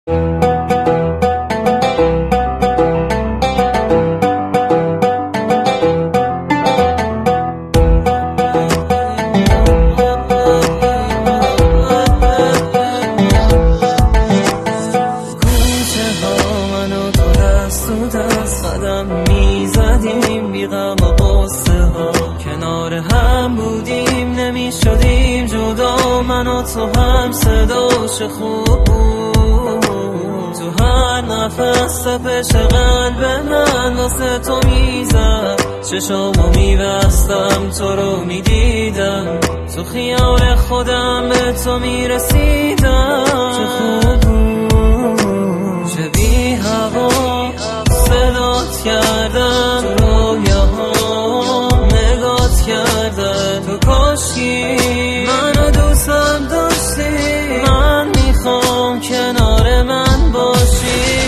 قدم میزدیم بی غم و غصه ها، کنار هم بودیم نمیشدیم جدا، من و تو هم صداش خوب بود، تو هر نفس تپش قلب من واسه تو میزد، چشامو میبستم تو رو میدیدم، تو خیال خودم به تو میرسیدم، تو خوب بود شبیه هوا صدات کردم، تو رویاها نگات کردم، تو کاشکی منو دوستم داشتی، من میخوام کنار من باشی.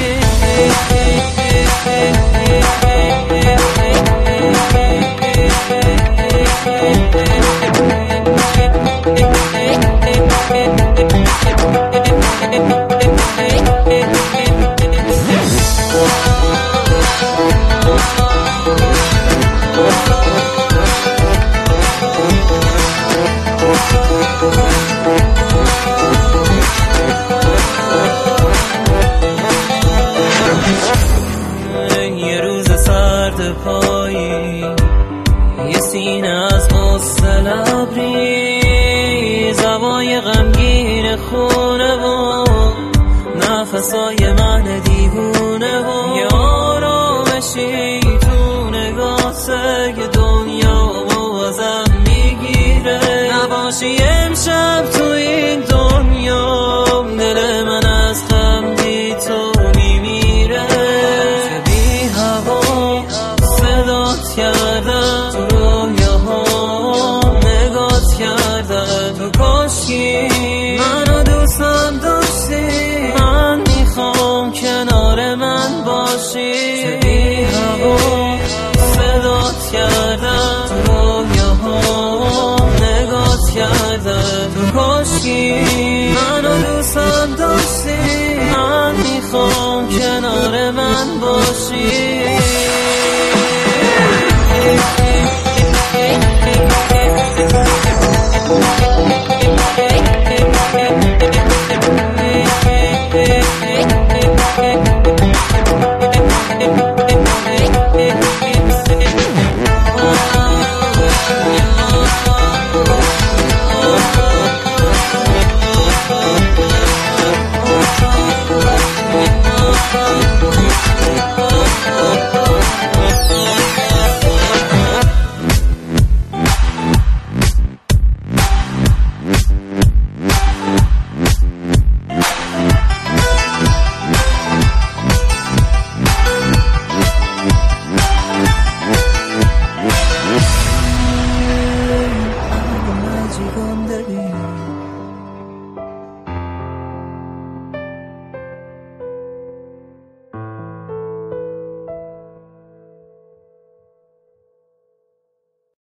یه روز سرد پایی، یه سینه از غصه لبریز، هوای غمگین خونه و نفسای من دیوونه و یه آرامشی تو نگاهته که دنیا ازم میگیره، نباشی امشب تو این دنیا دل من از غم بی تو میمیره، شبیه هوا صدات کردم، تو رویاها نگات کردم، تو کاشکی منو دوستم داشتی، من میخوام کنار من باشی، شبیه هوا صدات کردم، تو رویاها نگات کردم، تو کاشکی منو دوستم داشتی، من میخوام کنار من باشی.